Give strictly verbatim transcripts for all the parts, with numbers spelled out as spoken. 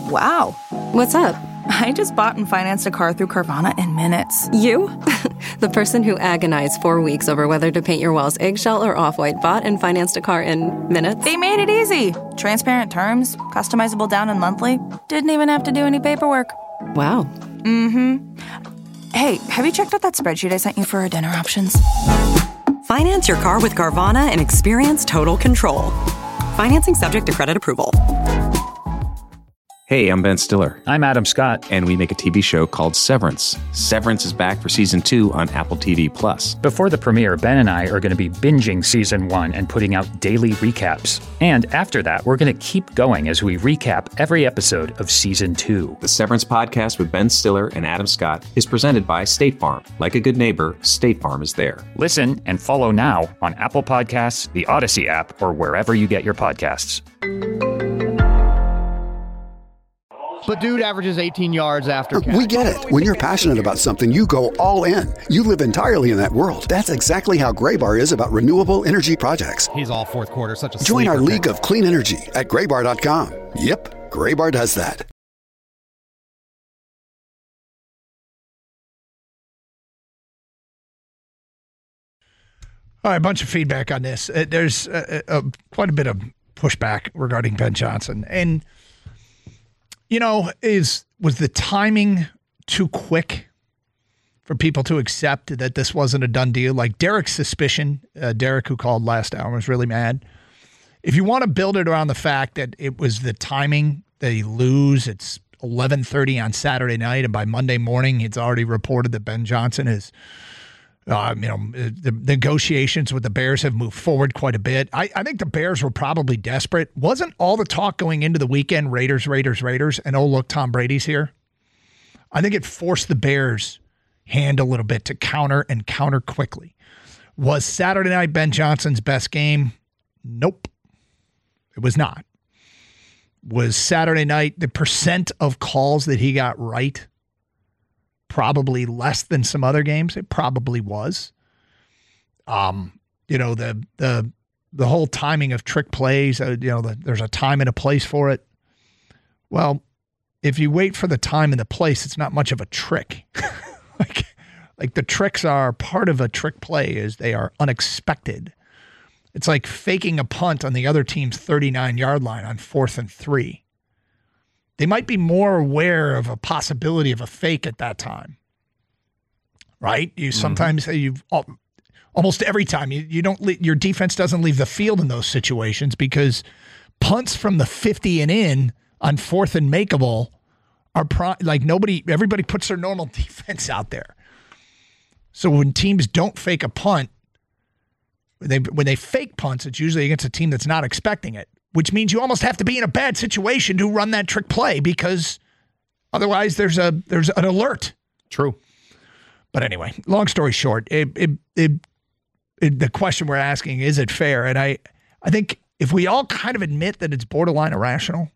Wow. What's up? I just bought and financed a car through Carvana in minutes. You? The person who agonized four weeks over whether to paint your walls eggshell or off-white bought and financed a car in minutes? They made it easy. Transparent terms, customizable down and monthly. Didn't even have to do any paperwork. Wow. Mm-hmm. Hey, have you checked out that spreadsheet I sent you for our dinner options? Finance your car with Carvana and experience total control. Financing subject to credit approval. Hey, I'm Ben Stiller. I'm Adam Scott. And we make a T V show called Severance. Severance is back for season two on Apple T V Plus. Before the premiere, Ben and I are going to be binging season one and putting out daily recaps. And after that, we're going to keep going as we recap every episode of season two. The Severance podcast with Ben Stiller and Adam Scott is presented by State Farm. Like a good neighbor, State Farm is there. Listen and follow now on Apple Podcasts, the Odyssey app, or wherever you get your podcasts. But dude averages eighteen yards after catch. We get it. When you're passionate about something, you go all in. You live entirely in that world. That's exactly how Graybar is about renewable energy projects. He's all fourth quarter, such a Join our sleeper league pick. of clean energy at graybar dot com. Yep, Graybar does that. All right, a bunch of feedback on this. Uh, there's uh, uh, quite a bit of pushback regarding Ben Johnson. And, you know, is was the timing too quick for people to accept that this wasn't a done deal? Like Derek's suspicion, uh, Derek, who called last hour, was really mad. If you want to build it around the fact that it was the timing, they lose, it's eleven thirty on Saturday night, and by Monday morning, it's already reported that Ben Johnson is Uh, you know, the negotiations with the Bears have moved forward quite a bit. I, I think the Bears were probably desperate. Wasn't all the talk going into the weekend, Raiders, Raiders, Raiders, and oh, look, Tom Brady's here? I think it forced the Bears' hand a little bit to counter and counter quickly. Was Saturday night Ben Johnson's best game? Nope. It was not. Was Saturday night the percent of calls that he got right probably less than some other games? It probably was. Um, you know, the the the whole timing of trick plays, uh, you know, the, there's a time and a place for it. Well, if you wait for the time and the place, it's not much of a trick. like, like the tricks are part of a trick play is they are unexpected. It's like faking a punt on the other team's thirty-nine-yard line on fourth and three. They might be more aware of a possibility of a fake at that time, right? You sometimes mm-hmm. you've almost every time you, you don't your defense doesn't leave the field in those situations because punts from the fifty and in on fourth and makeable are pro, like nobody everybody puts their normal defense out there. So when teams don't fake a punt, when they when they fake punts, it's usually against a team that's not expecting it, which means you almost have to be in a bad situation to run that trick play because otherwise there's a there's an alert. True. But anyway, long story short, it, it, it, it, the question we're asking, is it fair? And I, I think if we all kind of admit that it's borderline irrational,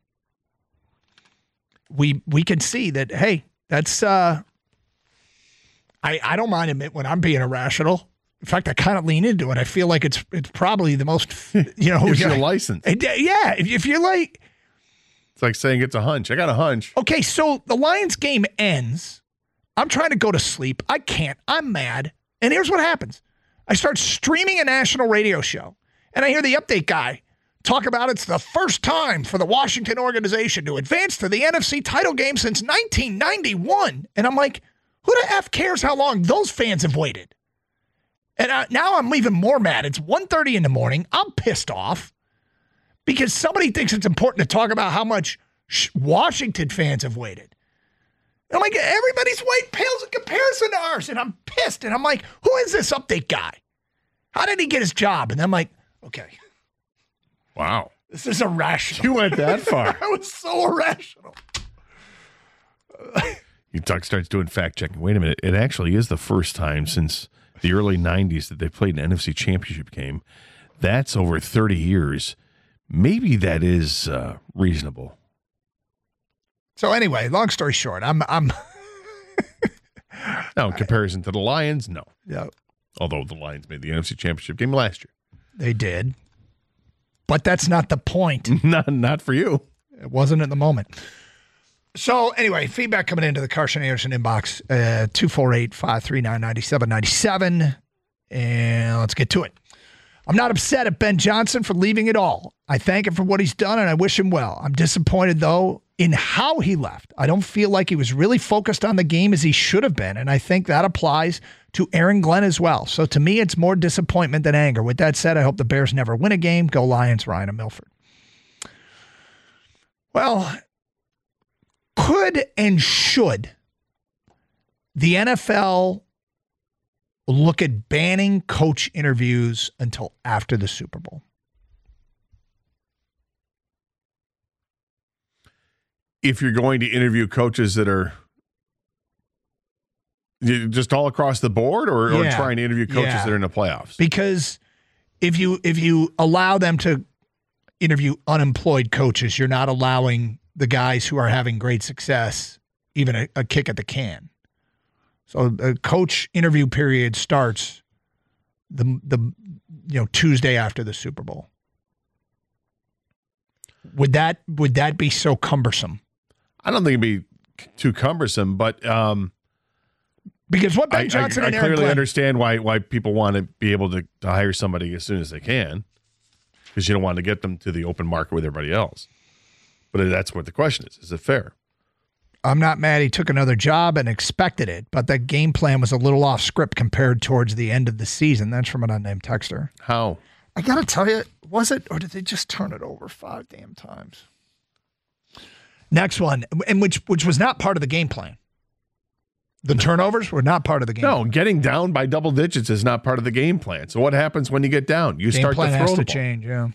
we we can see that, hey, that's uh, I, I don't mind admit when I'm being irrational. In fact, I kind of lean into it. I feel like it's it's probably the most, you know. Gives you a license. Yeah, if, if you're like. It's like saying it's a hunch. I got a hunch. Okay, so the Lions game ends. I'm trying to go to sleep. I can't. I'm mad. And here's what happens. I start streaming a national radio show, and I hear the update guy talk about it's the first time for the Washington organization to advance to the N F C title game since nineteen ninety-one. And I'm like, who the F cares how long those fans have waited? And I, now I'm even more mad. It's one thirty in the morning. I'm pissed off because somebody thinks it's important to talk about how much sh- Washington fans have waited. And I'm like, everybody's weight pales in comparison to ours. And I'm pissed. And I'm like, who is this update guy? How did he get his job? And I'm like, okay. Wow. This is irrational. You went that far. I was so irrational. You talk starts doing fact checking. Wait a minute. It actually is the first time since the early nineties that they played an N F C championship game. That's over thirty years. Maybe that is uh, reasonable. So anyway, long story short, I'm I'm now in comparison to the Lions, no. Yeah. Although the Lions made the N F C championship game last year. They did. But that's not the point. not not for you. It wasn't at the moment. So anyway, feedback coming into the Carson Anderson inbox, uh, two four eight, five three nine, nine seven nine seven. And let's get to it. I'm not upset at Ben Johnson for leaving at all. I thank him for what he's done, and I wish him well. I'm disappointed, though, in how he left. I don't feel like he was really focused on the game as he should have been, and I think that applies to Aaron Glenn as well. So to me, it's more disappointment than anger. With that said, I hope the Bears never win a game. Go Lions, Ryan of Milford. Well, could and should the N F L look at banning coach interviews until after the Super Bowl? If you're going to interview coaches that are just all across the board, or, yeah. or trying to interview coaches yeah. that are in the playoffs? Because if you if you allow them to interview unemployed coaches, you're not allowing the guys who are having great success even a, a kick at the can. So the coach interview period starts the the you know Tuesday after the Super Bowl. Would that would that be so cumbersome? I don't think it'd be too cumbersome, but um, because what Ben Johnson I, I, and I Aaron clearly Glenn, understand why why people want to be able to, to hire somebody as soon as they can, because you don't want to get them to the open market with everybody else. But that's what the question is: is it fair? I'm not mad he took another job and expected it, but the game plan was a little off script compared towards the end of the season. That's from an unnamed texter. How? I got to tell you, was it, or did they just turn it over five damn times? Next one, and which which was not part of the game plan. The turnovers were not part of the game no, plan. Getting down by double digits is not part of the game plan. So what happens when you get down? You game start plan to throw has the to ball. change, yeah.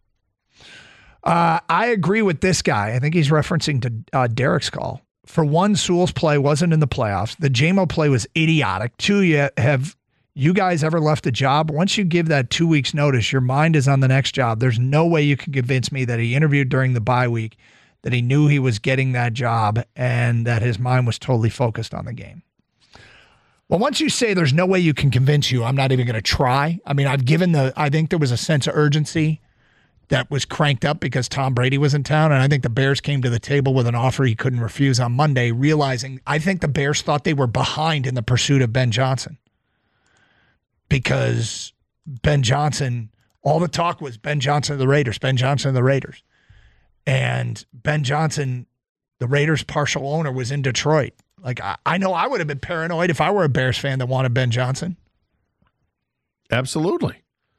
Uh, I agree with this guy. I think he's referencing to uh, Derek's call. For one, Sewell's play wasn't in the playoffs. The J M O play was idiotic. Two, you have you guys ever left a job? Once you give that two weeks notice, your mind is on the next job. There's no way you can convince me that he interviewed during the bye week, that he knew he was getting that job, and that his mind was totally focused on the game. Well, once you say there's no way you can convince you, I'm not even going to try. I mean, I've given the, I think there was a sense of urgency that was cranked up because Tom Brady was in town, and I think the Bears came to the table with an offer he couldn't refuse on Monday, realizing I think the Bears thought they were behind in the pursuit of Ben Johnson because Ben Johnson, all the talk was Ben Johnson of the Raiders, Ben Johnson of the Raiders. And Ben Johnson, the Raiders' partial owner, was in Detroit. Like, I, I know I would have been paranoid if I were a Bears fan that wanted Ben Johnson. Absolutely.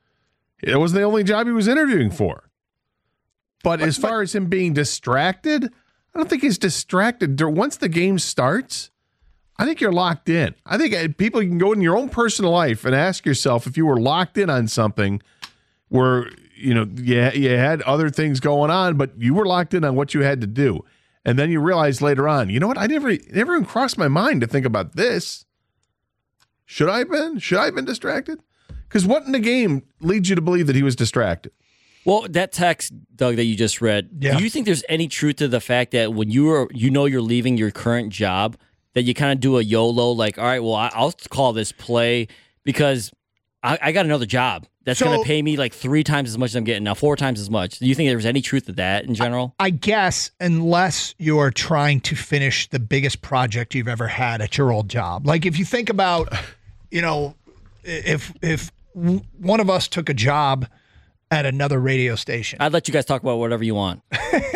It wasn't the only job he was interviewing for. But, but as far but, as him being distracted, I don't think he's distracted. Once the game starts, I think you're locked in. I think people can go in your own personal life and ask yourself if you were locked in on something where, you know, you, you had other things going on, but you were locked in on what you had to do. And then you realize later on, you know what? I never, never even crossed my mind to think about this. Should I have been? Should I have been distracted? Because what in the game leads you to believe that he was distracted? Well, that text, Doug, that you just read, yeah. do you think there's any truth to the fact that when you are, you know you're leaving your current job, that you kind of do a YOLO, like, all right, well, I'll call this play because I, I got another job that's so, going to pay me like three times as much as I'm getting now, four times as much. Do you think there's any truth to that in general? I, I guess, unless you're trying to finish the biggest project you've ever had at your old job. Like if you think about, you know, if if one of us took a job at another radio station. I'd let you guys talk about whatever you want.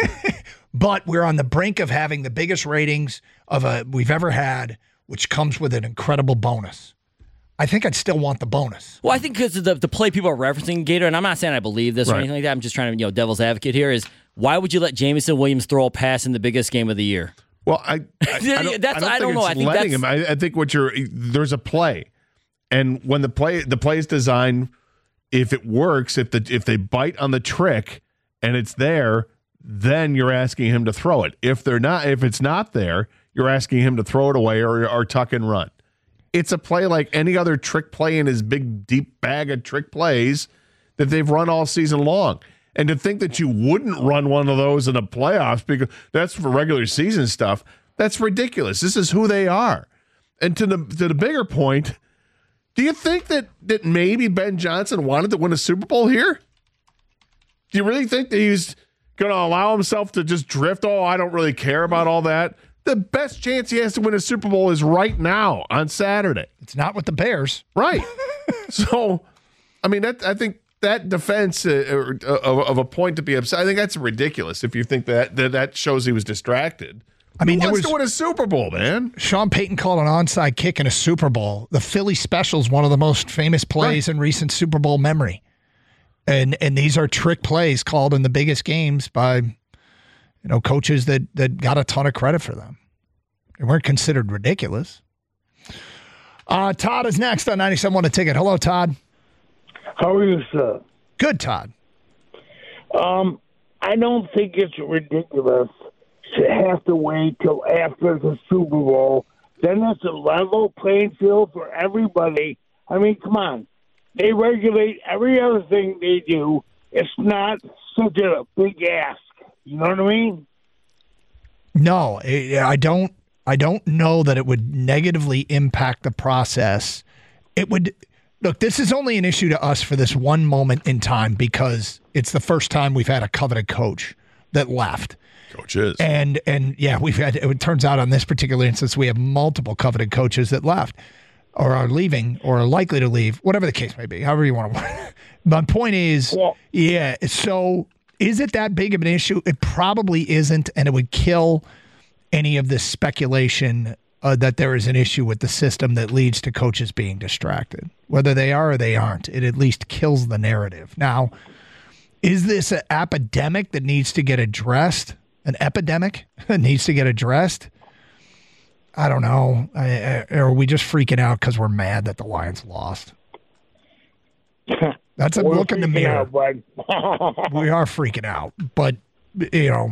But we're on the brink of having the biggest ratings of a we've ever had, which comes with an incredible bonus. I think I'd still want the bonus. Well, I think because the the play people are referencing, Gator, and I'm not saying I believe this right. or anything like that. I'm just trying to, you know, devil's advocate here is why would you let Jameson Williams throw a pass in the biggest game of the year? Well, I, I, I don't, that's, I don't, I don't think know. It's I think letting that's, him. I, I think what you're there's a play, and when the play the play is designed, if it works, if the if they bite on the trick and it's there, then you're asking him to throw it. If they're not, if it's not there, you're asking him to throw it away or, or tuck and run. It's a play like any other trick play in his big, deep bag of trick plays that they've run all season long. And to think that you wouldn't run one of those in the playoffs because that's for regular season stuff, that's ridiculous. This is who they are. And to the to the bigger point, do you think that that maybe Ben Johnson wanted to win a Super Bowl here? Do you really think that he's going to allow himself to just drift? Oh, I don't really care about all that. The best chance he has to win a Super Bowl is right now on Saturday. It's not with the Bears. Right. So, I mean, that I think that defense uh, uh, of, of a point to be upset, I think that's ridiculous if you think that that, that shows he was distracted. I mean, Who there wants was to win a Super Bowl, man. Sean Payton called an onside kick in a Super Bowl. The Philly special is one of the most famous plays right. in recent Super Bowl memory. And and these are trick plays called in the biggest games by, you know, coaches that that got a ton of credit for them. They weren't considered ridiculous. Uh, Todd is next on ninety-seven point one The Ticket. Hello, Todd. How are you, sir? Good, Todd. Um, I don't think it's ridiculous to have to wait till after the Super Bowl. Then it's a level playing field for everybody. I mean, come on. They regulate every other thing they do. It's not such a big ask. You know what I mean? No, I don't. I don't know that it would negatively impact the process. It would. Look, this is only an issue to us for this one moment in time because it's the first time we've had a coveted coach that left. Coaches. And, and yeah, we've had, it turns out on this particular instance, we have multiple coveted coaches that left or are leaving or are likely to leave, whatever the case may be, however you want to word it. My point is, well, yeah, so is it that big of an issue? It probably isn't, and it would kill any of this speculation uh, that there is an issue with the system that leads to coaches being distracted. Whether they are or they aren't, it at least kills the narrative. Now, is this an epidemic that needs to get addressed? An epidemic that needs to get addressed? I don't know. I, I, or are we just freaking out because we're mad that the Lions lost? That's a We're look in the mirror. Out, bud. We are freaking out. But, you know,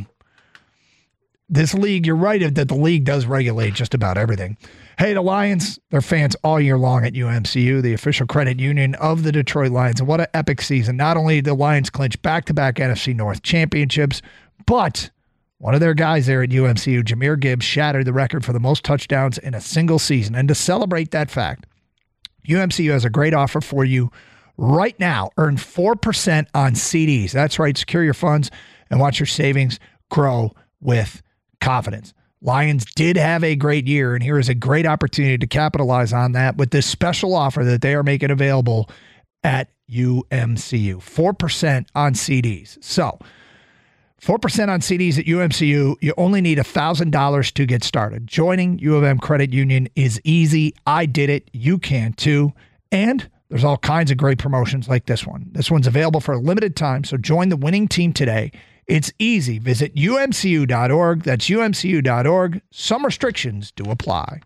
this league, you're right that the league does regulate just about everything. Hey, the Lions, they're fans all year long at U M C U, the official credit union of the Detroit Lions. And what an epic season. Not only did the Lions clinch back-to-back N F C North championships, but one of their guys there at U M C U, Jahmyr Gibbs, shattered the record for the most touchdowns in a single season. And to celebrate that fact, U M C U has a great offer for you right now. Earn four percent on C Ds. That's right. Secure your funds and watch your savings grow with confidence. Lions did have a great year, and here is a great opportunity to capitalize on that with this special offer that they are making available at U M C U. four percent on C Ds. So, four percent on C Ds at U M C U. You only need one thousand dollars to get started. Joining U of M Credit Union is easy. I did it. You can too. And there's all kinds of great promotions like this one. This one's available for a limited time, so join the winning team today. It's easy. Visit U M C U dot org. That's U M C U dot org. Some restrictions do apply.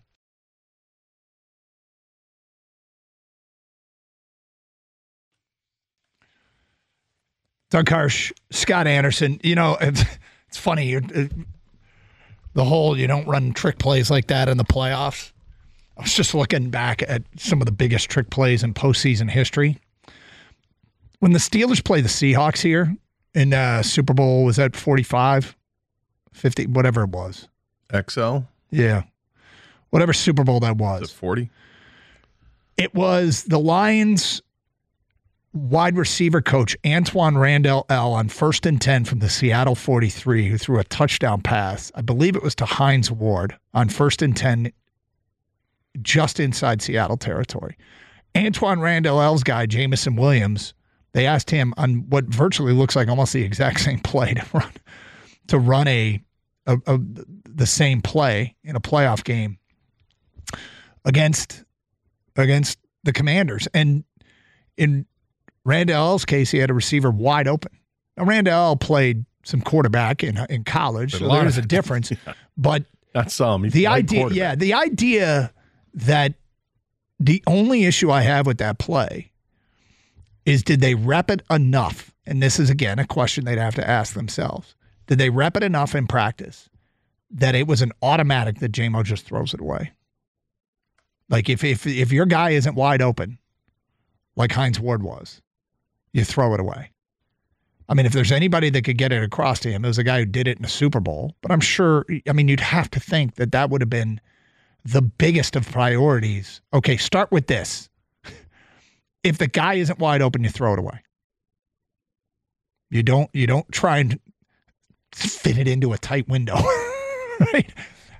Doug Harsh, Scott Anderson. You know, it's, it's funny. It, the whole you don't run trick plays like that in the playoffs. I was just looking back at some of the biggest trick plays in postseason history. When the Steelers play the Seahawks here, in uh, Super Bowl, was that forty-five, fifty, whatever it was? X L? Yeah. Whatever Super Bowl that was. Was it forty? It was the Lions wide receiver coach, Antoine Randall L., on first and ten from the Seattle forty-three, who threw a touchdown pass. I believe it was to Hines Ward on first and ten, just inside Seattle territory. Antoine Randall L.'s guy, Jameson Williams, they asked him on what virtually looks like almost the exact same play to run to run a, a, a the same play in a playoff game against against the Commanders. And in Randall L's case, he had a receiver wide open. Now, Randall L played some quarterback in in college, so there is a difference. Yeah. But that's some the idea, yeah, the idea that the only issue I have with that play is, did they rep it enough? And this is, again, a question they'd have to ask themselves. Did they rep it enough in practice that it was an automatic that J M O just throws it away? Like, if if if your guy isn't wide open, like Hines Ward was, you throw it away. I mean, if there's anybody that could get it across to him, it was a guy who did it in a Super Bowl. But I'm sure, I mean, you'd have to think that that would have been the biggest of priorities. Okay, start with this. If the guy isn't wide open, you throw it away. You don't you don't try and fit it into a tight window. Right?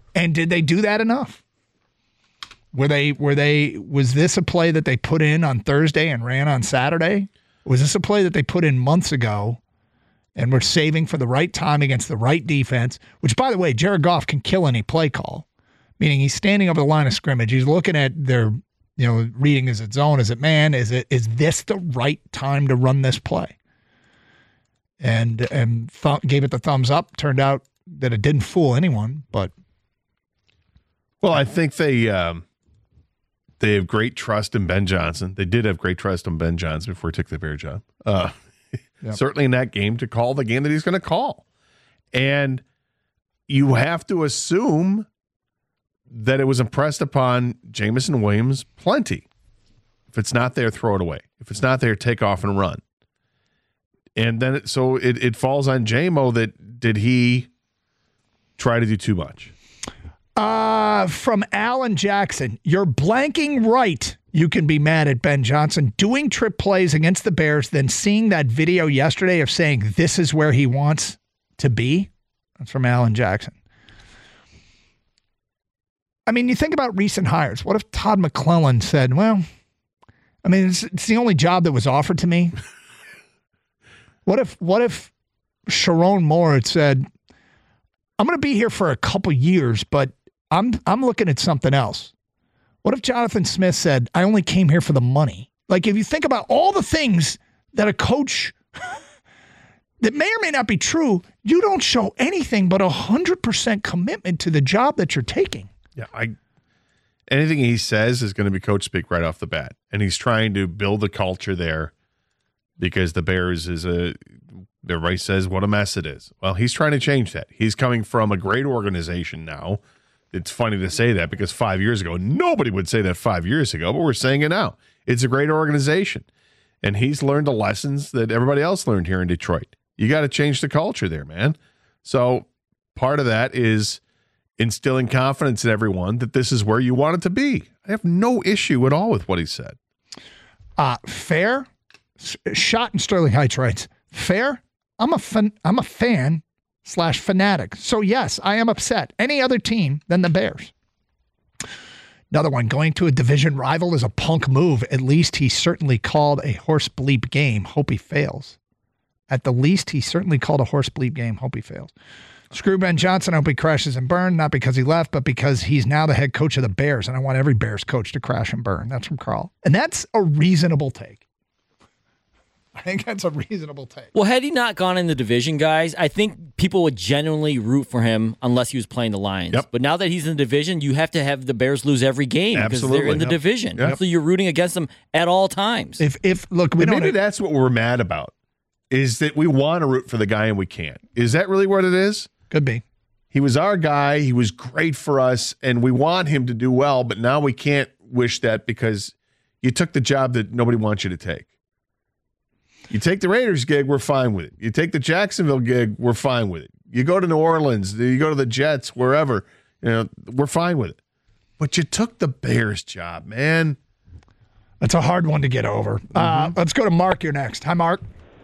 And did they do that enough? Were they, were they, was this a play that they put in on Thursday and ran on Saturday? Was this a play that they put in months ago and were saving for the right time against the right defense? Which, by the way, Jared Goff can kill any play call, meaning he's standing over the line of scrimmage. He's looking at their, you know, reading, is it zone? Is it man? Is it, is this the right time to run this play? And, and th- gave it the thumbs up. Turned out that it didn't fool anyone, but. Well, I think they, um, They have great trust in Ben Johnson. They did have great trust in Ben Johnson before he took the Bear job. Uh, yep. Certainly in that game to call the game that he's going to call. And you have to assume that it was impressed upon Jameson Williams plenty. If it's not there, throw it away. If it's not there, take off and run. And then it, so it, it falls on J-Mo that did he try to do too much? Uh, from Alan Jackson, you're blanking right. You can be mad at Ben Johnson doing trip plays against the Bears, then seeing that video yesterday of saying this is where he wants to be. That's from Alan Jackson. I mean, you think about recent hires. What if Todd McClellan said, well, I mean, it's, it's the only job that was offered to me. What if, what if Sharon Moore had said, I'm going to be here for a couple years, but I'm I'm looking at something else. What if Jonathan Smith said, I only came here for the money? Like, if you think about all the things that a coach that may or may not be true, you don't show anything but one hundred percent commitment to the job that you're taking. Yeah, I anything he says is going to be coach speak right off the bat. And he's trying to build a culture there because the Bears is a, everybody says what a mess it is. Well, he's trying to change that. He's coming from a great organization now. It's funny to say that because five years ago, nobody would say that five years ago, but we're saying it now. It's a great organization. And he's learned the lessons that everybody else learned here in Detroit. You got to change the culture there, man. So part of that is instilling confidence in everyone that this is where you want it to be. I have no issue at all with what he said. Uh, fair. Shot in Sterling Heights writes, fair. I'm a fan, I'm a fan slash fanatic. So yes, I am upset. Any other team than the Bears. Another one, going to a division rival is a punk move. At least he certainly called a horse bleep game. Hope he fails. At the least, he certainly called a horse bleep game. Hope he fails. Screw Ben Johnson. I hope he crashes and burn. Not because he left, but because he's now the head coach of the Bears. And I want every Bears coach to crash and burn. That's from Carl. And that's a reasonable take. I think that's a reasonable take. Well, had he not gone in the division, guys, I think people would genuinely root for him unless he was playing the Lions. Yep. But now that he's in the division, you have to have the Bears lose every game Absolutely. because they're in the Yep. division. Yep. So you're rooting against them at all times. If if look, we And don't. maybe that's what we're mad about, is that we want to root for the guy and we can't. Is that really what it is? Could be. He was our guy. He was great for us, and we want him to do well, but now we can't wish that because you took the job that nobody wants you to take. You take the Raiders gig, we're fine with it. You take the Jacksonville gig, we're fine with it. You go to New Orleans, you go to the Jets, wherever, you know, we're fine with it. But you took the Bears job, man. That's a hard one to get over. Mm-hmm. Uh, let's go to Mark. You're next. Hi, Mark.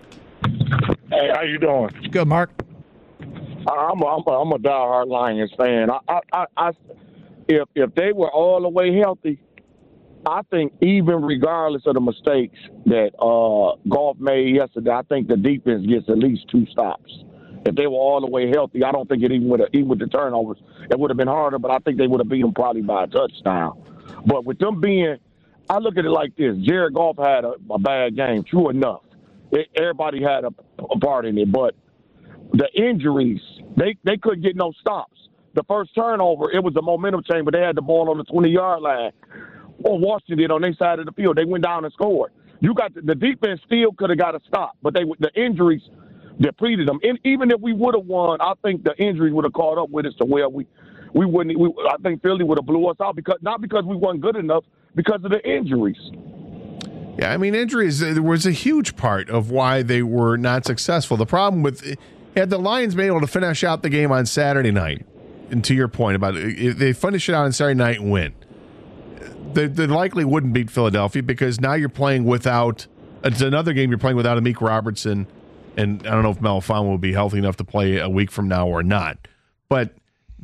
Hey, how you doing? Good, Mark. I'm a, I'm a, I'm a diehard Lions fan. I, I, I, I, if if they were all the way healthy, I think even regardless of the mistakes that uh, Goff made yesterday, I think the defense gets at least two stops. If they were all the way healthy, I don't think it even would have, even with the turnovers, it would have been harder. But I think they would have beat them probably by a touchdown. But with them being, I look at it like this: Jared Goff had a, a bad game, true enough. It, everybody had a, a part in it, but the injuries, they they couldn't get no stops. The first turnover, it was a momentum change, but they had the ball on the twenty-yard line. Or Washington did on their side of the field. They went down and scored. You got the, the defense still could have got a stop, but they the injuries depleted them. And even if we would have won, I think the injuries would have caught up with us to where we we wouldn't. We, I think Philly would have blew us out because not because we weren't good enough, because of the injuries. Yeah, I mean, injuries was a huge part of why they were not successful. The problem with had the Lions been able to finish out the game on Saturday night, and to your point about it, if they finish it out on Saturday night and win, they, they likely wouldn't beat Philadelphia because now you're playing without. It's another game you're playing without Amik Robertson, and I don't know if Malafama will be healthy enough to play a week from now or not. But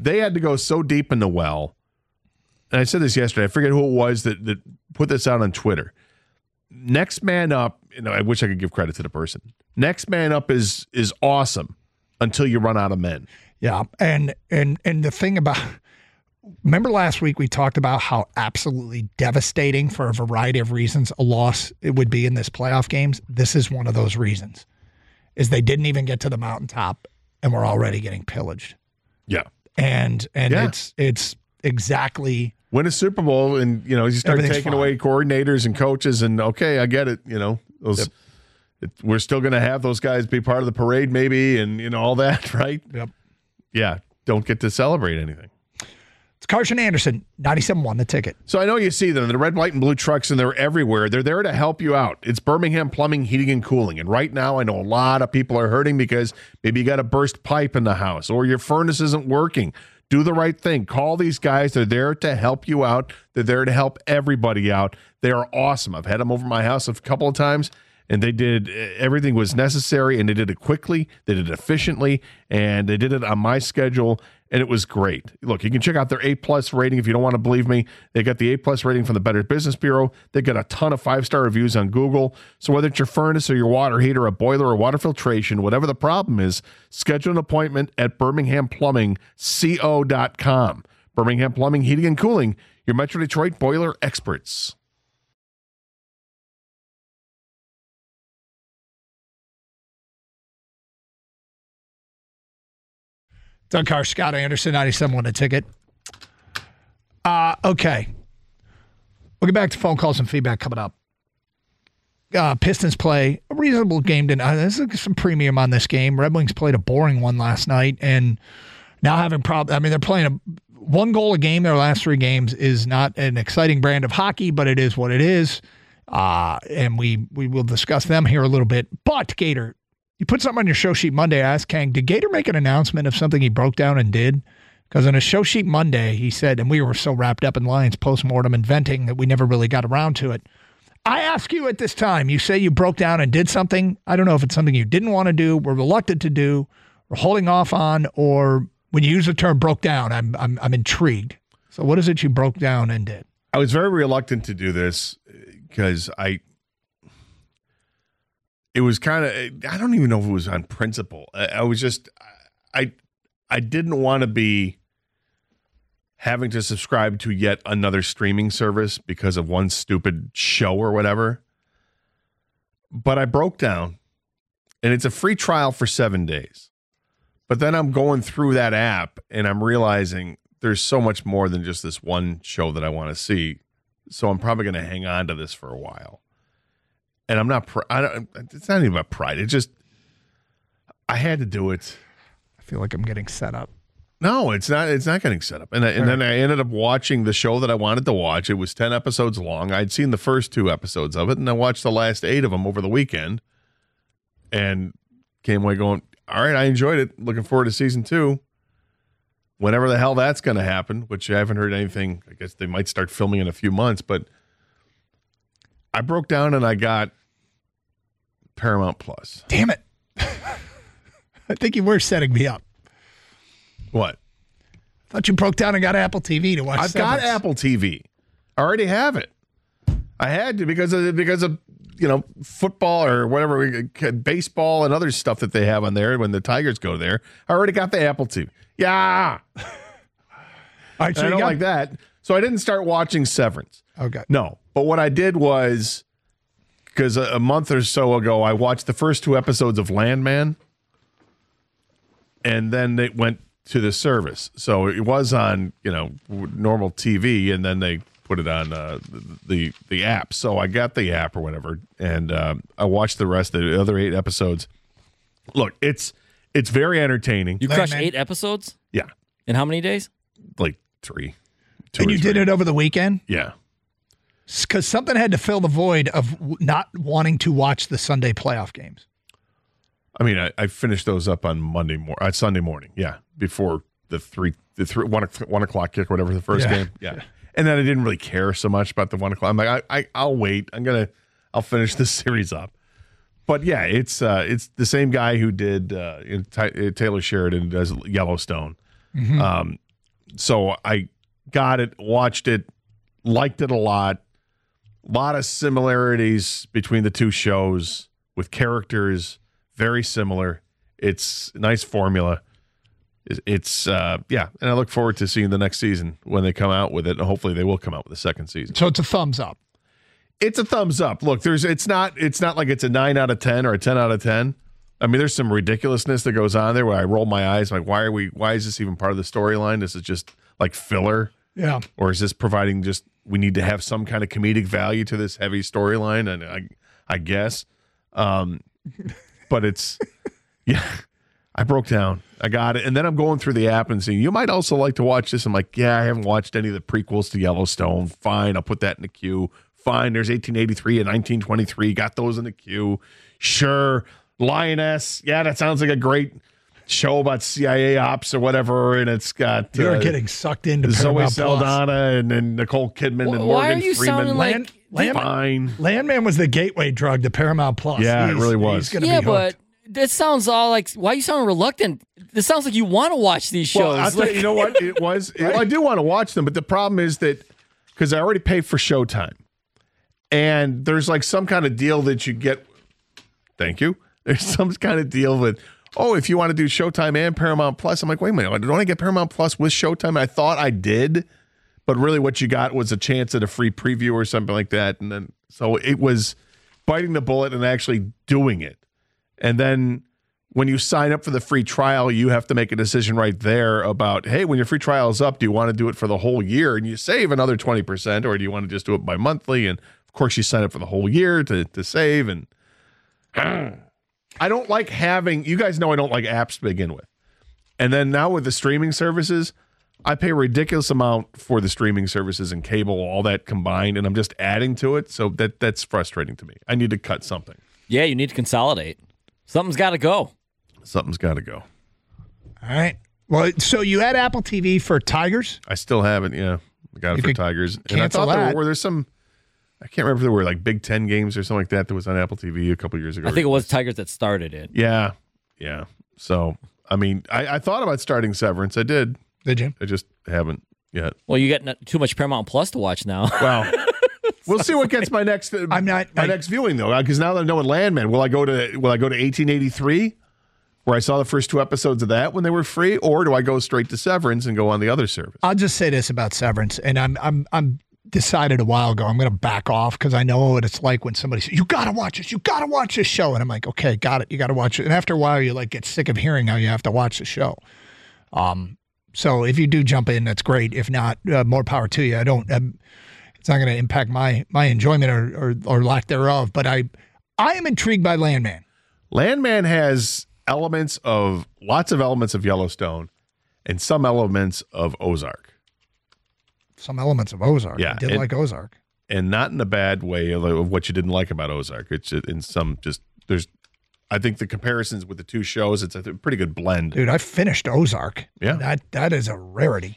They had to go so deep in the well. And I said this yesterday. I forget who it was that, that put this out on Twitter. Next man up, you know, I wish I could give credit to the person. Next man up is is awesome until you run out of men. Yeah. And and and the thing about remember last week we talked about how absolutely devastating for a variety of reasons a loss it would be in this playoff games. This is one of those reasons. Is they didn't even get to the mountaintop and we're already getting pillaged. Yeah. And and Yeah. it's it's exactly Win a Super Bowl and, you know, you start Everything's taking fine. away coordinators and coaches and, okay, I get it. You know, those, Yep. it, we're still going to have those guys be part of the parade maybe and, you know, all that, right? Yep. Yeah. Don't get to celebrate anything. It's Carson Anderson, ninety-seven one, the ticket. So I know you see them, the red, white, and blue trucks, and they're everywhere. They're there to help you out. It's Birmingham Plumbing, Heating, and Cooling. And right now, I know a lot of people are hurting because maybe you got a burst pipe in the house or your furnace isn't working. Do the right thing. Call these guys. They're there to help you out. They're there to help everybody out. They are awesome. I've had them over my house a couple of times, and they did everything was necessary, and they did it quickly. They did it efficiently, and they did it on my schedule, and it was great. Look, you can check out their A-plus rating if you don't want to believe me. They got the A-plus rating from the Better Business Bureau. They got a ton of five-star reviews on Google. So whether it's your furnace or your water heater, a boiler or water filtration, whatever the problem is, schedule an appointment at birmingham plumbing co dot com. Birmingham Plumbing, Heating, and Cooling, your Metro Detroit boiler experts. Doug Carr, Scott Anderson, ninety-seven one, the ticket. Uh, okay. We'll get back to phone calls and feedback coming up. Uh, Pistons play a reasonable game tonight. There's some premium on this game. Red Wings played a boring one last night and now having problems. I mean, they're playing a one goal a game their last three games is not an exciting brand of hockey, but it is what it is. Uh, and we, we will discuss them here a little bit. But, Gator, you put something on your show sheet Monday. I asked Kang, did Gator make an announcement of something he broke down and did? Because on his show sheet Monday, he said, and we were so wrapped up in Lions postmortem and venting that we never really got around to it. I ask you at this time, you say you broke down and did something. I don't know if it's something you didn't want to do, were reluctant to do, or holding off on, or when you use the term broke down, I'm I'm I'm intrigued. So what is it you broke down and did? I was very reluctant to do this because I, it was kind of, I don't even know if it was on principle. I, I was just, I, I didn't want to be having to subscribe to yet another streaming service because of one stupid show or whatever. But I broke down, and it's a free trial for seven days. But then I'm going through that app, and I'm realizing there's so much more than just this one show that I want to see. So I'm probably going to hang on to this for a while. And I'm not, pr- I don't, it's not even about pride. It just, I had to do it. I feel like I'm getting set up. No, it's not. It's not getting set up. And, I, and then I ended up watching the show that I wanted to watch. It was ten episodes long. I'd seen the first two episodes of it, and I watched the last eight of them over the weekend. And came away going, all right, I enjoyed it. Looking forward to season two. Whenever the hell that's going to happen, which I haven't heard anything. I guess they might start filming in a few months. But I broke down and I got Paramount Plus. Damn it. I think you were setting me up. What? I thought you broke down and got Apple T V to watch I've Severance. got Apple T V. I already have it. I had to because of because of you know football or whatever, baseball and other stuff that they have on there when the Tigers go there. I already got the Apple T V. Yeah. All right, so I you don't got- like that. So I didn't start watching Severance. Okay. No, but what I did was because a, a month or so ago I watched the first two episodes of Landman, and then they went to the service. So it was on, you know, normal T V, and then they put it on uh, the the app. So I got the app or whatever, and uh, I watched the rest of the other eight episodes. Look, it's it's very entertaining. You crushed eight episodes? Yeah. In how many days? Like three. Two And or you three. did it over the weekend? Yeah. Because something had to fill the void of w- not wanting to watch the Sunday playoff games. I mean, I, I finished those up on Monday mor- uh, Sunday morning. Yeah, before the three, the three, one, o- one o'clock kick, whatever the first Yeah. game. Yeah, and then I didn't really care so much about the one o'clock. I'm like, I, I, I'll wait. I'm gonna, I'll finish this series up. But yeah, it's uh, it's the same guy who did uh, in Ty- uh, Taylor Sheridan does Yellowstone. Mhm. Um, so I got it, watched it, liked it a lot. A lot of similarities between the two shows with characters very similar. It's a nice formula. It's, uh, yeah, and I look forward to seeing the next season when they come out with it, and hopefully they will come out with a second season. So it's a thumbs up. It's a thumbs up. Look, there's it's not it's not like it's a nine out of ten or a ten out of ten. I mean, there's some ridiculousness that goes on there where I roll my eyes like, why are we? Why is this even part of the storyline? This is just like filler. Yeah. Or is this providing just we need to have some kind of comedic value to this heavy storyline? And I I guess, um, but it's yeah. I broke down. I got it. And then I'm going through the app and seeing, you might also like to watch this. I'm like, yeah, I haven't watched any of the prequels to Yellowstone. Fine, I'll put that in the queue. Fine, there's eighteen eighty-three and nineteen twenty-three. Got those in the queue. Sure. Lioness. Yeah, that sounds like a great show about C I A ops or whatever. And it's got You're uh, getting sucked into Zoe Paramount Saldana and, and Nicole Kidman Why and Morgan are you Freeman. sounding like- Land, Landman, Fine. Landman was the gateway drug to Paramount Plus. Yeah, it He's- really was. He's gonna Yeah, be hooked. but this sounds all like, why are you sounding reluctant? This sounds like you want to watch these shows. Well, I'll tell you, you know what? It was. it- I do want to watch them, but the problem is that because I already paid for Showtime, and there's like some kind of deal that you get. Thank you. There's some kind of deal with, oh, if you want to do Showtime and Paramount Plus, I'm like, wait a minute, don't I get Paramount Plus with Showtime? I thought I did, but really what you got was a chance at a free preview or something like that, and then so it was biting the bullet and actually doing it, and then. When you sign up for the free trial, you have to make a decision right there about, hey, when your free trial is up, do you want to do it for the whole year and you save another twenty percent, or do you want to just do it by monthly? And of course, you sign up for the whole year to, to save. And I don't like having, you guys know I don't like apps to begin with. And then now with the streaming services, I pay a ridiculous amount for the streaming services and cable, all that combined, and I'm just adding to it. So that that's frustrating to me. I need to cut something. Yeah, you need to consolidate. Something's got to go. Something's got to go. All right. Well, so you had Apple T V for Tigers? I still haven't, yeah. I got it You for could Tigers. And I cancel thought there that. were, were there some, I can't remember if there were like Big Ten games or something like that that was on Apple T V a couple years ago. I think it was Tigers that started it. Yeah. Yeah. So, I mean, I, I thought about starting Severance. I did. Did you? I just haven't yet. Well, you got not, too much Paramount Plus to watch now. Well, we'll see what gets my next uh, I'm not- my I- next viewing though, because now that I'm knowing Landman, will I go to will I go to eighteen eighty-three? Where I saw the first two episodes of that when they were free, or do I go straight to Severance and go on the other service? I'll just say this about Severance, and I'm I'm I'm decided a while ago I'm going to back off because I know what it's like when somebody says you got to watch this, you got to watch this show, and I'm like, okay, got it, you got to watch it. And after a while, you like get sick of hearing how you have to watch the show. Um, so if you do jump in, that's great. If not, uh, more power to you. I don't. Um, it's not going to impact my my enjoyment or, or or lack thereof. But I I am intrigued by Landman. Landman has elements of lots of elements of Yellowstone and some elements of Ozark. Some elements of Ozark. Yeah, I did and- like Ozark. And not in a bad way of, of what you didn't like about Ozark. It's in some just there's I think the comparisons with the two shows, it's a pretty good blend. Dude, I finished Ozark. Yeah. That that is a rarity.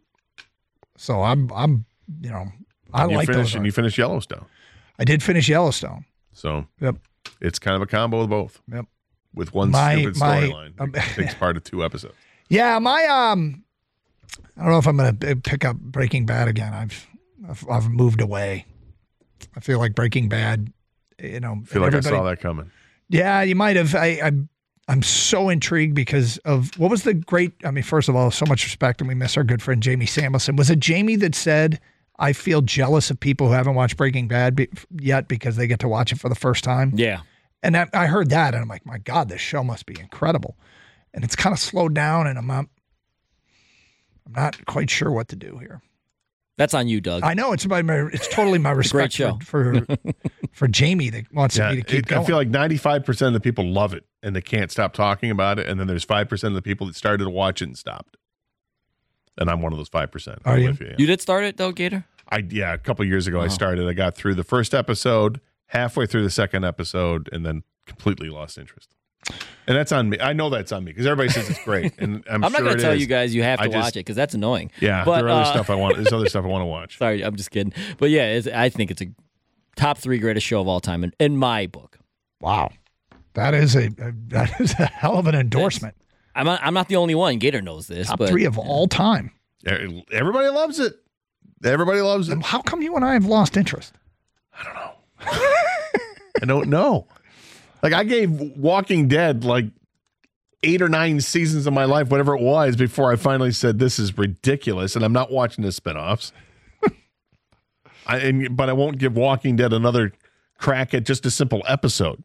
So I'm I'm you know, I And you like finished, Ozark. and you finished Yellowstone. I did finish Yellowstone. So Yep. it's kind of a combo of both. Yep. With one My- stupid my- storyline. um, It takes part of two episodes. Yeah, my um I don't know if I'm going to pick up Breaking Bad again. I've, I've I've moved away. I feel like Breaking Bad, you know, I feel like I everybody- saw that coming. Yeah, you might have. I, I'm I'm so intrigued because of what was the great. I mean, first of all, so much respect, and we miss our good friend Jamie Samuelson. Was it Jamie that said, "I feel jealous of people who haven't watched Breaking Bad be, yet because they get to watch it for the first time"? Yeah. And I, I heard that, and I'm like, my God, this show must be incredible. And it's kind of slowed down, and I'm not, I'm not quite sure what to do here. That's on you, Doug. I know it's my, my it's totally my respect show. for for, for Jamie that wants Yeah, me to keep it- going. I feel like ninety-five percent of the people love it and they can't stop talking about it. And then there's five percent of the people that started to watch it and stopped. And I'm one of those five percent. Are I'm you? with yeah. You did start it, though, Gator? I yeah, a couple years ago I Wow. started. I got through the first episode, halfway through the second episode, and then completely lost interest. And that's on me. I know that's on me because everybody says it's great, and I'm, I'm, not sure going it to tell is. you guys you have to I watch just- it because that's annoying. Yeah, but, there are other uh, stuff I want. There's other stuff I want to watch. Sorry, I'm just kidding. But yeah, it's, I think it's a top three greatest show of all time in, in my book. Wow, that is a, a that is a hell of an endorsement. I'm not, I'm not the only one. Gator knows this. Top but three of all time. Everybody loves it. Everybody loves it. How come you and I have lost interest? I don't know. I don't know. Like, I gave Walking Dead like eight or nine seasons of my life, whatever it was, before I finally said, this is ridiculous, and I'm not watching the spinoffs. I, and, but I won't give Walking Dead another crack at just a simple episode.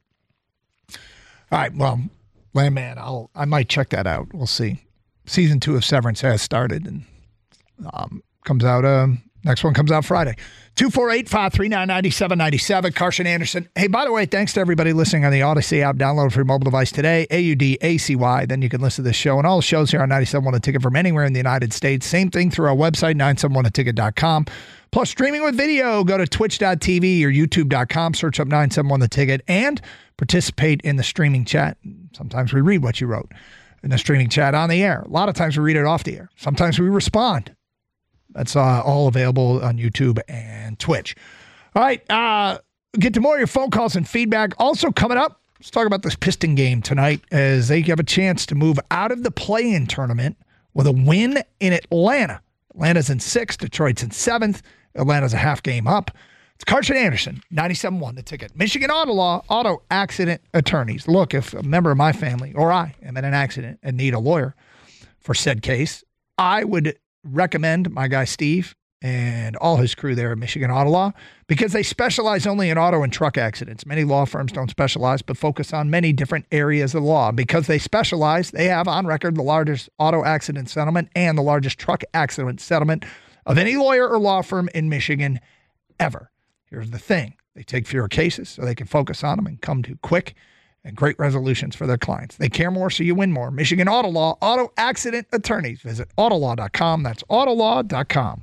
All right, well, Landman, I'll I might check that out. We'll see. Season two of Severance has started, and um, comes out. Um, next one comes out Friday. two four eight, five three nine, nine seven nine seven. Carson Anderson. Hey, by the way, thanks to everybody listening on the Odyssey app. Download it for your mobile device today. A U D A C Y. Then you can listen to this show and all the shows here on ninety-seven point one The Ticket from anywhere in the United States. Same thing through our website, nine seven one the ticket dot com. Plus, streaming with video, go to twitch dot t v or youtube dot com, search up nine seven one The Ticket, and participate in the streaming chat. Sometimes we read what you wrote in the streaming chat on the air. A lot of times we read it off the air. Sometimes we respond. That's uh, all available on YouTube and Twitch. All right, uh, get to more of your phone calls and feedback. Also coming up, let's talk about this Piston game tonight as they have a chance to move out of the play-in tournament with a win in Atlanta. Atlanta's in sixth, Detroit's in seventh. Atlanta's a half game up. It's Carson Anderson, ninety-seven point one The Ticket. Michigan Auto Law, auto accident attorneys. Look, if a member of my family or I am in an accident and need a lawyer for said case, I would recommend my guy Steve and all his crew there at Michigan Auto Law because they specialize only in auto and truck accidents. Many law firms don't specialize but focus on many different areas of the law. Because they specialize, they have on record the largest auto accident settlement and the largest truck accident settlement of any lawyer or law firm in Michigan ever. Here's the thing. They take fewer cases so they can focus on them and come to quick and great resolutions for their clients. They care more so you win more. Michigan Auto Law, auto accident attorneys. Visit autolaw dot com. That's autolaw dot com.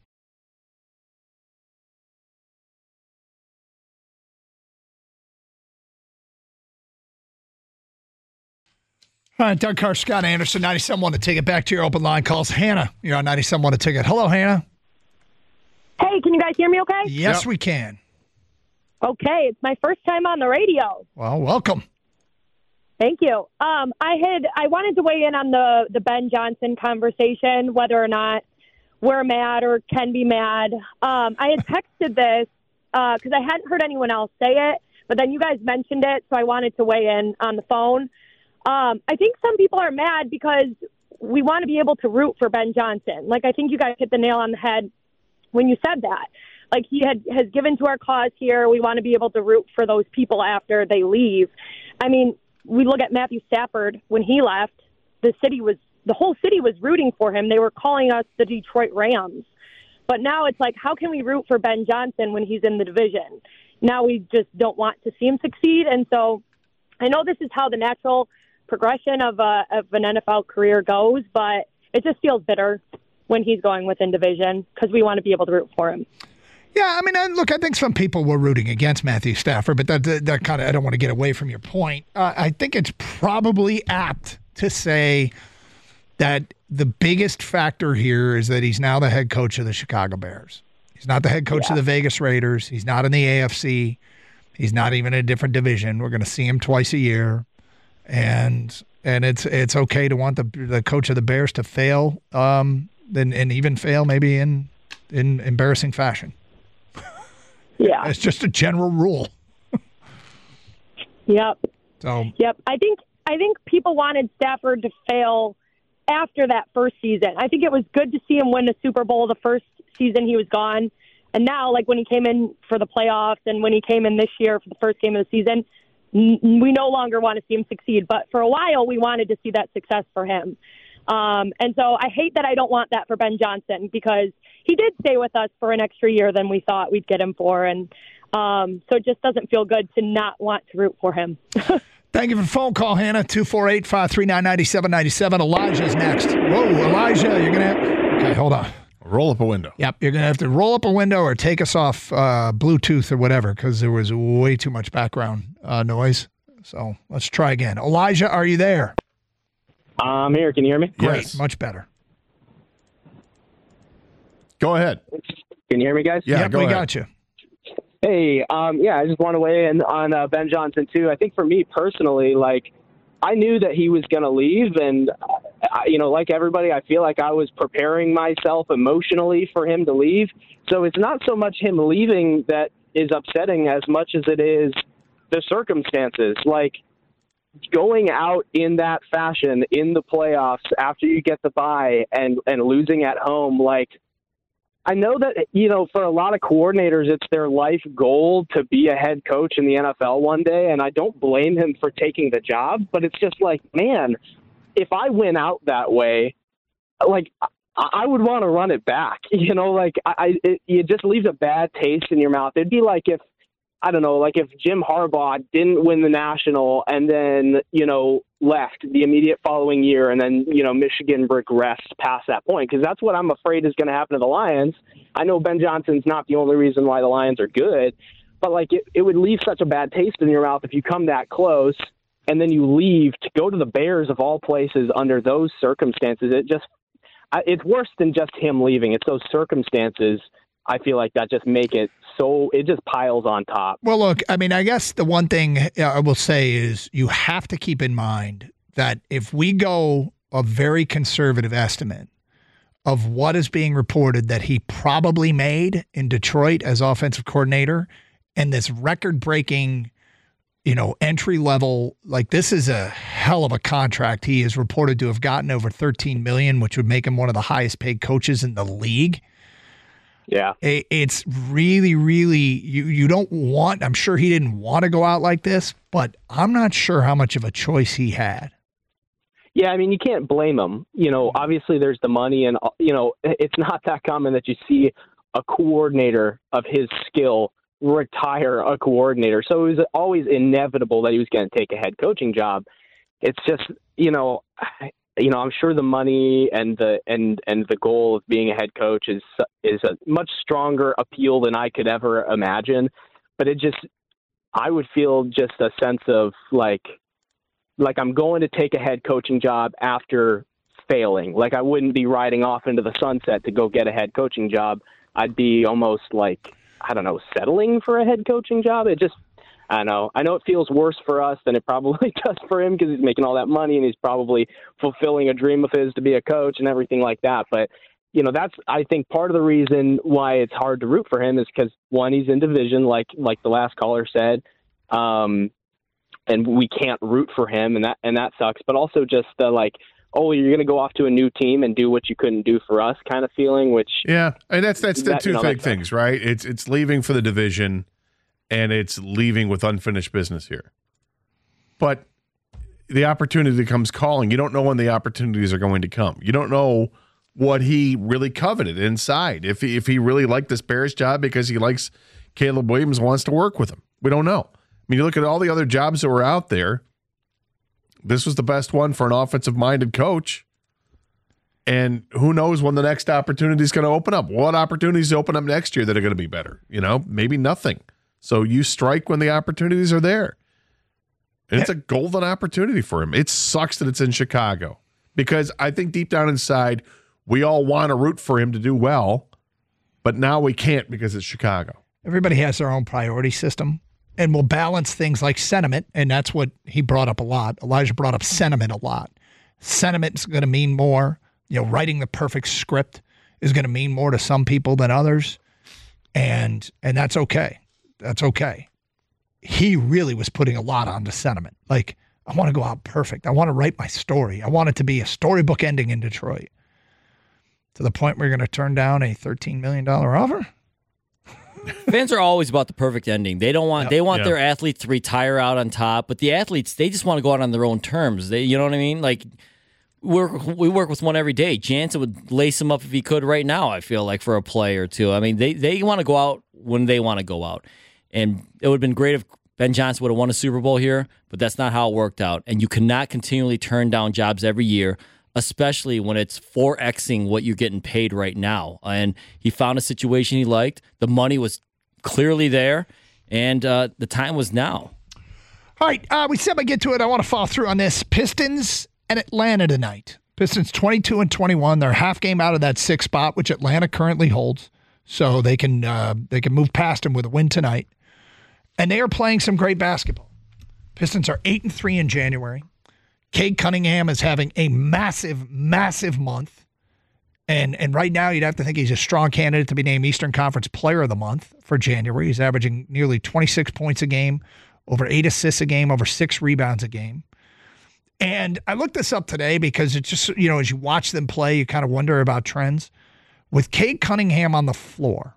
All right, Doug Carr, Scott Anderson, ninety-seven point one to take it back to your open line calls. Hannah, you're on ninety-seven point one to ticket. Hello, Hannah. Hey, can you guys hear me okay? Yes, yep. we can. Okay, it's my first time on the radio. Well, welcome. Thank you. Um, I had I wanted to weigh in on the, the Ben Johnson conversation, whether or not we're mad or can be mad. Um, I had texted this because uh, I hadn't heard anyone else say it, but then you guys mentioned it, so I wanted to weigh in on the phone. Um, I think some people are mad because we want to be able to root for Ben Johnson. Like, I think you guys hit the nail on the head when you said that. Like, he had has given to our cause here. We want to be able to root for those people after they leave. I mean, we look at Matthew Stafford. When he left, the city was the whole city was rooting for him. They were calling us the Detroit Rams. But now it's like, how can we root for Ben Johnson when he's in the division? Now we just don't want to see him succeed. And so I know this is how the natural progression of, a, of an N F L career goes, but it just feels bitter when he's going within division because we want to be able to root for him. Yeah, I mean, look, I think some people were rooting against Matthew Stafford, but that, that, that kind of, I don't want to get away from your point. Uh, I think it's probably apt to say that the biggest factor here is that he's now the head coach of the Chicago Bears. He's not the head coach yeah. of the Vegas Raiders. He's not in the A F C. He's not even in a different division. We're going to see him twice a year. And and it's it's okay to want the the coach of the Bears to fail, um, and, and even fail maybe in in embarrassing fashion. Yeah, it's just a general rule. Yep. So. Yep. I think I think people wanted Stafford to fail after that first season. I think it was good to see him win a Super Bowl the first season he was gone, and now like when he came in for the playoffs and when he came in this year for the first game of the season. We no longer want to see him succeed, but for a while we wanted to see that success for him. Um, and so I hate that I don't want that for Ben Johnson because he did stay with us for an extra year than we thought we'd get him for. And um, so it just doesn't feel good to not want to root for him. Thank you for the phone call, Hannah. two four eight, five three nine, nine seven nine seven. Elijah's next. Whoa, Elijah, you're going to have... Okay, hold on. Roll up a window. Yep, you're going to have to roll up a window or take us off uh, Bluetooth or whatever because there was way too much background uh, noise. So let's try again. Elijah, are you there? I'm here. Can you hear me? Great, yes. Much better. Go ahead. Can you hear me, guys? Yeah, yep, go we ahead. got you. Hey, um, yeah, I just want to weigh in on uh, Ben Johnson, too. I think for me personally, like, I knew that he was going to leave, and I, you know, like everybody, I feel like I was preparing myself emotionally for him to leave. So it's not so much him leaving that is upsetting as much as it is the circumstances. Like, going out in that fashion in the playoffs after you get the bye and, and losing at home, like, I know that, you know, for a lot of coordinators, it's their life goal to be a head coach in the N F L one day, and I don't blame him for taking the job, but it's just like, man, if I went out that way, like, I would want to run it back. You know, like, I, it, it just leaves a bad taste in your mouth. It'd be like if, I don't know, like if Jim Harbaugh didn't win the national and then, you know, left the immediate following year and then, you know, Michigan regressed past that point, because that's what I'm afraid is going to happen to the Lions. I know Ben Johnson's not the only reason why the Lions are good, but like it, it would leave such a bad taste in your mouth if you come that close and then you leave to go to the Bears of all places under those circumstances. It just, it's worse than just him leaving. It's those circumstances, I feel like, that just make it so, it just piles on top. Well, look, I mean, I guess the one thing I will say is you have to keep in mind that if we go a very conservative estimate of what is being reported that he probably made in Detroit as offensive coordinator, and this record-breaking, you know, entry level, like, this is a hell of a contract. He is reported to have gotten over thirteen million dollars, which would make him one of the highest paid coaches in the league. Yeah. It's really, really, you, you don't want, I'm sure he didn't want to go out like this, but I'm not sure how much of a choice he had. Yeah, I mean, you can't blame him. You know, obviously there's the money, and, you know, it's not that common that you see a coordinator of his skill retire a coordinator. So it was always inevitable that he was going to take a head coaching job. It's just, you know, you know, I'm sure the money and the and and the goal of being a head coach is is a much stronger appeal than I could ever imagine. But it just, I would feel just a sense of like, like I'm going to take a head coaching job after failing. Like, I wouldn't be riding off into the sunset to go get a head coaching job. I'd be almost like, I don't know, settling for a head coaching job. It just, I don't know. I know it feels worse for us than it probably does for him, because he's making all that money and he's probably fulfilling a dream of his to be a coach and everything like that. But, you know, that's, I think, part of the reason why it's hard to root for him is because, one, he's in division, like like the last caller said, um, and we can't root for him, and that and that sucks. But also just the, like, oh, you're going to go off to a new team and do what you couldn't do for us kind of feeling, which... Yeah, and that's that's the that, two you know, big that's, things, right? It's It's leaving for the division, and it's leaving with unfinished business here. But the opportunity comes calling. You don't know when the opportunities are going to come. You don't know what he really coveted inside. If he, if he really liked this Bears job because he likes Caleb Williams and wants to work with him. We don't know. I mean, you look at all the other jobs that were out there. This was the best one for an offensive-minded coach. And who knows when the next opportunity is going to open up. What opportunities open up next year that are going to be better? You know, maybe nothing. So you strike when the opportunities are there. And it's a golden opportunity for him. It sucks that it's in Chicago, because I think deep down inside, we all want to root for him to do well, but now we can't because it's Chicago. Everybody has their own priority system, and will balance things like sentiment, and that's what he brought up a lot. Elijah brought up sentiment a lot. Sentiment's going to mean more. You know, writing the perfect script is going to mean more to some people than others, and and that's okay. That's okay. He really was putting a lot onto sentiment. Like, I want to go out perfect. I want to write my story. I want it to be a storybook ending in Detroit. To the point where you're going to turn down a thirteen million dollars offer? Fans are always about the perfect ending. They don't want Yep. they want Yep. their athletes to retire out on top, but the athletes, they just want to go out on their own terms. They, you know what I mean? Like, we're, we work with one every day. Jansen would lace him up if he could right now, I feel like, for a play or two. I mean, they, they want to go out when they want to go out. And it would have been great if Ben Johnson would have won a Super Bowl here, but that's not how it worked out. And you cannot continually turn down jobs every year, especially when it's four Xing what you're getting paid right now. And he found a situation he liked. The money was clearly there, and uh, the time was now. All right, uh, we said we'd get to it. I want to follow through on this. Pistons and Atlanta tonight. Pistons twenty-two and twenty-one. They're a half game out of that sixth spot, which Atlanta currently holds. So they can uh, they can move past them with a win tonight. And they are playing some great basketball. Pistons are eight and three in January, Cade Cunningham is having a massive, massive month. And and right now, you'd have to think he's a strong candidate to be named Eastern Conference Player of the Month for January. He's averaging nearly twenty-six points a game, over eight assists a game, over six rebounds a game. And I looked this up today because it's just, you know, as you watch them play, you kind of wonder about trends. With Cade Cunningham on the floor,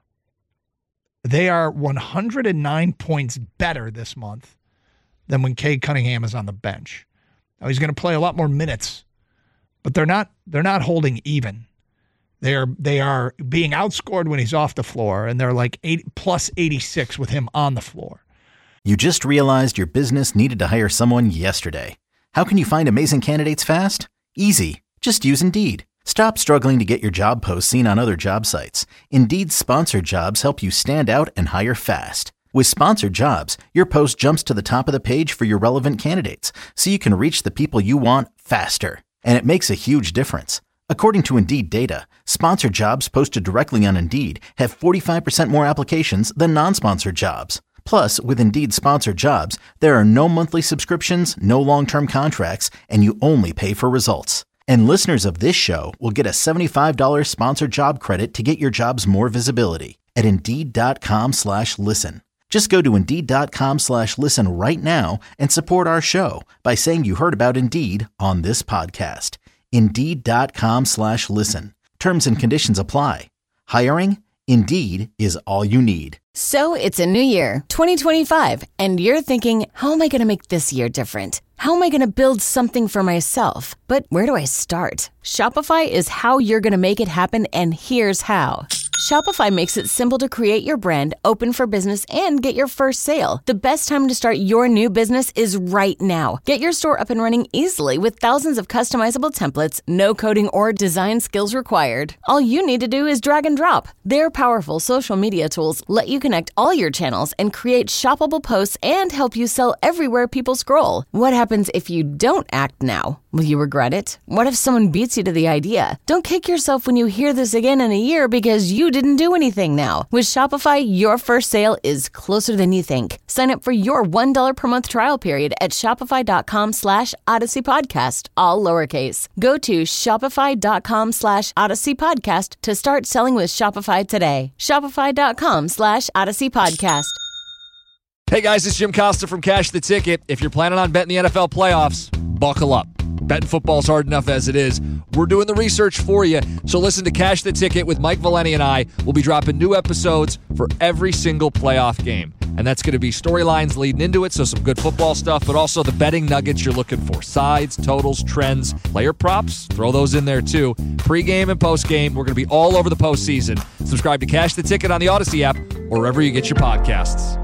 they are one hundred nine points better this month than when Cade Cunningham is on the bench. Now, he's going to play a lot more minutes, but they're not they're not holding even. They are they are being outscored when he's off the floor, and they're like eight, plus eighty-six with him on the floor. You just realized your business needed to hire someone yesterday. How can you find amazing candidates fast? Easy. Just use Indeed. Stop struggling to get your job posts seen on other job sites. Indeed's sponsored jobs help you stand out and hire fast. With sponsored jobs, your post jumps to the top of the page for your relevant candidates, so you can reach the people you want faster. And it makes a huge difference. According to Indeed data, sponsored jobs posted directly on Indeed have forty-five percent more applications than non-sponsored jobs. Plus, with Indeed sponsored jobs, there are no monthly subscriptions, no long-term contracts, and you only pay for results. And listeners of this show will get a seventy-five dollars sponsored job credit to get your jobs more visibility at Indeed.com slash listen. Just go to Indeed.com slash listen right now and support our show by saying you heard about Indeed on this podcast. Indeed.com slash listen. Terms and conditions apply. Hiring? Indeed is all you need. So it's a new year, twenty twenty-five, and you're thinking, how am I going to make this year different? How am I going to build something for myself? But where do I start? Shopify is how you're going to make it happen, and here's how. Shopify makes it simple to create your brand, open for business, and get your first sale. The best time to start your new business is right now. Get your store up and running easily with thousands of customizable templates, no coding or design skills required. All you need to do is drag and drop. Their powerful social media tools let you connect all your channels and create shoppable posts and help you sell everywhere people scroll. What happens if you don't act now? Will you regret it? What if someone beats you to the idea? Don't kick yourself when you hear this again in a year because you didn't do anything now. With Shopify, your first sale is closer than you think. Sign up for your one dollar per month trial period at shopify.com slash Odyssey Podcast, all lowercase. Go to shopify.com slash Odyssey Podcast to start selling with Shopify today. Shopify.com slash Odyssey Podcast. Hey guys, it's Jim Costa from Cash the Ticket. If you're planning on betting the N F L playoffs, buckle up. Betting football's hard enough as it is. We're doing the research for you, so listen to Cash the Ticket with Mike Valeni and I. We'll be dropping new episodes for every single playoff game. And that's going to be storylines leading into it, so some good football stuff, but also the betting nuggets you're looking for. Sides, totals, trends, player props, throw those in there too. Pre-game and post-game, we're going to be all over the postseason. Subscribe to Cash the Ticket on the Odyssey app or wherever you get your podcasts.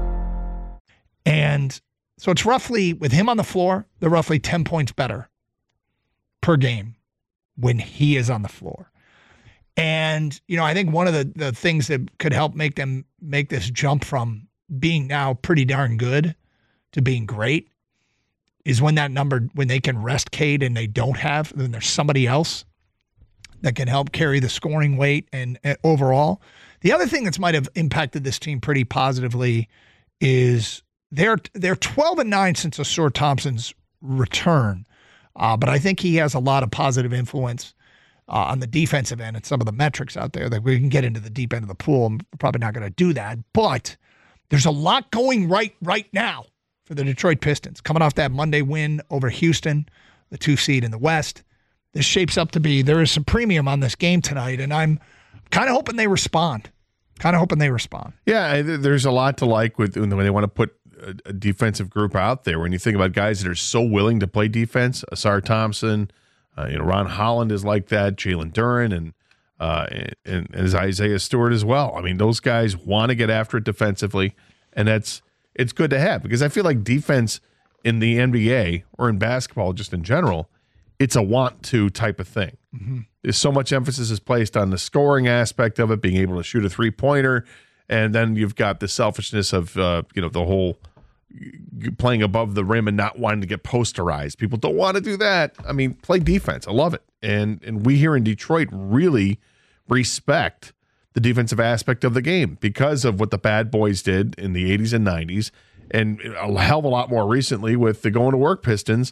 And so it's roughly, with him on the floor, they're roughly ten points better per game when he is on the floor. And, you know, I think one of the, the things that could help make them make this jump from being now pretty darn good to being great is when that number, when they can rest Cade and they don't have, then there's somebody else that can help carry the scoring weight and, and overall. The other thing that's might have impacted this team pretty positively is they're they're twelve and nine since Ausar Thompson's return. Uh, but I think he has a lot of positive influence uh, on the defensive end and some of the metrics out there that we can get into the deep end of the pool. I'm probably not going to do that, but there's a lot going right right now for the Detroit Pistons. Coming off that Monday win over Houston, the two seed in the West, this shapes up to be, there is some premium on this game tonight, and I'm kind of hoping they respond. Kind of hoping they respond. Yeah, there's a lot to like with when they want to put a defensive group out there. When you think about guys that are so willing to play defense, Ausar Thompson, uh, you know, Ron Holland is like that, Jalen Duren, and uh, and, and Isaiah Stewart as well. I mean, those guys want to get after it defensively, and that's it's good to have because I feel like defense in the N B A or in basketball just in general, it's a want to type of thing. Mm-hmm. There's so much emphasis is placed on the scoring aspect of it, being able to shoot a three pointer, and then you've got the selfishness of uh, you know the whole playing above the rim and not wanting to get posterized. People don't want to do that. I mean, play defense. I love it. And and we here in Detroit really respect the defensive aspect of the game because of what the bad boys did in the eighties and nineties and a hell of a lot more recently with the going to work Pistons.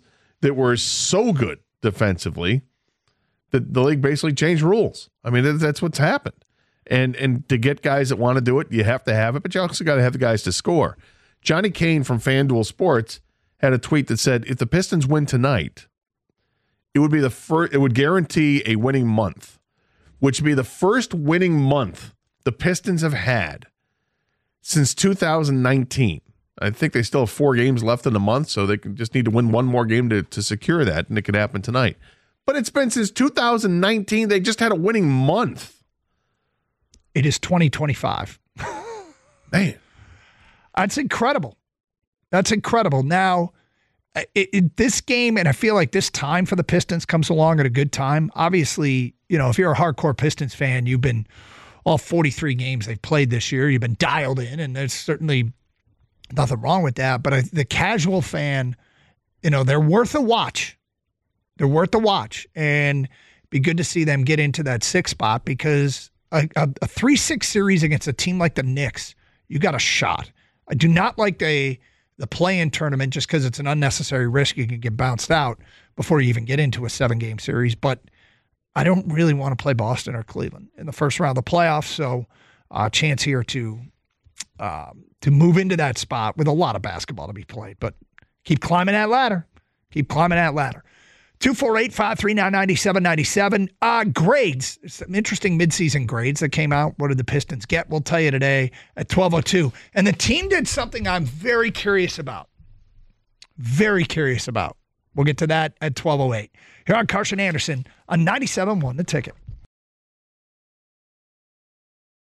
that were so good defensively that the league basically changed rules. I mean, that's what's happened. And and to get guys that want to do it, you have to have it, but you also got to have the guys to score. Johnny Kane from FanDuel Sports had a tweet that said, if the Pistons win tonight, it would be the first, it would guarantee a winning month, which would be the first winning month the Pistons have had since two thousand nineteen. I think they still have four games left in the month, so they can just need to win one more game to, to secure that, and it could happen tonight. But it's been since two thousand nineteen. They just had a winning month. It is twenty twenty-five. Man. That's incredible. That's incredible. Now, it, it, this game, and I feel like this time for the Pistons comes along at a good time. Obviously, you know, if you're a hardcore Pistons fan, you've been all forty-three games they've played this year. You've been dialed in, and there's certainly nothing wrong with that. But I, the casual fan, you know, they're worth a watch. They're worth a watch. And it'd be good to see them get into that sixth spot because a, a, a three six series against a team like the Knicks, you got a shot. I do not like the, the play-in tournament just because it's an unnecessary risk. You can get bounced out before you even get into a seven-game series. But I don't really want to play Boston or Cleveland in the first round of the playoffs. So a uh, chance here to um, to move into that spot with a lot of basketball to be played. But keep climbing that ladder. Keep climbing that ladder. two four eight, five three nine, nine seven nine seven. Uh, grades. Some interesting midseason grades that came out. What did the Pistons get? We'll tell you today at twelve oh two. And the team did something I'm very curious about. Very curious about. We'll get to that at twelve oh eight. Here on Carson Anderson on ninety-seven point one, The Ticket.